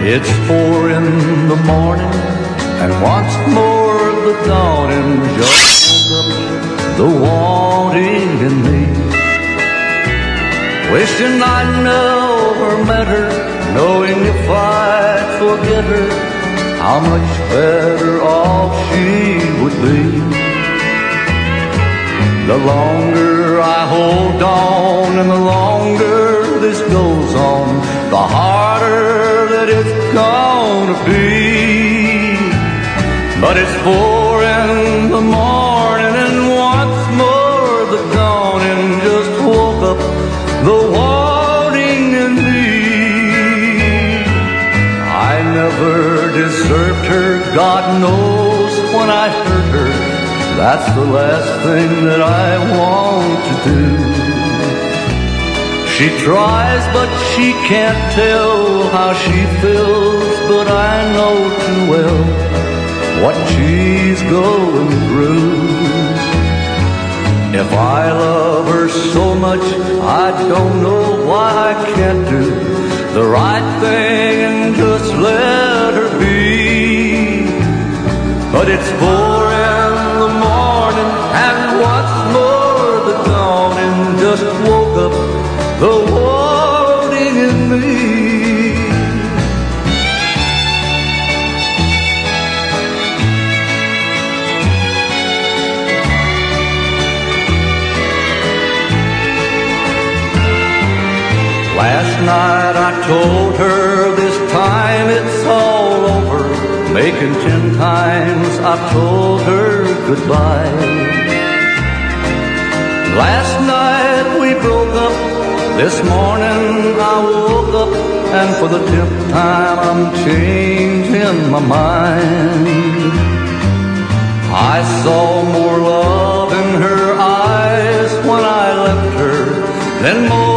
It's 4 in the morning, and once more the dawning just woke up the wanting in me. Wishing I'd never met her, knowing if I'd forget her, how much better off she would be. The longer I hold on and the longer this goes on, the harder that it's gonna be. But it's 4 in the morning, and once more the dawning just woke up the wanting in me. I never deserved her, God knows when I hurt her. That's the last thing that I want to do. She tries, but she can't tell how she feels, but I know too well what she's going through. If I love her so much, I don't know why I can't do the right thing and just let her be. But it's 4 in the morning, and once more the dawning just woke up the wanting in me. Last night I told her this time it's all over, making 10 times I've told her goodbye. Last night we broke up, this morning I woke up, and for the 10th time I'm changing my mind. I saw more love in her eyes when I left her than more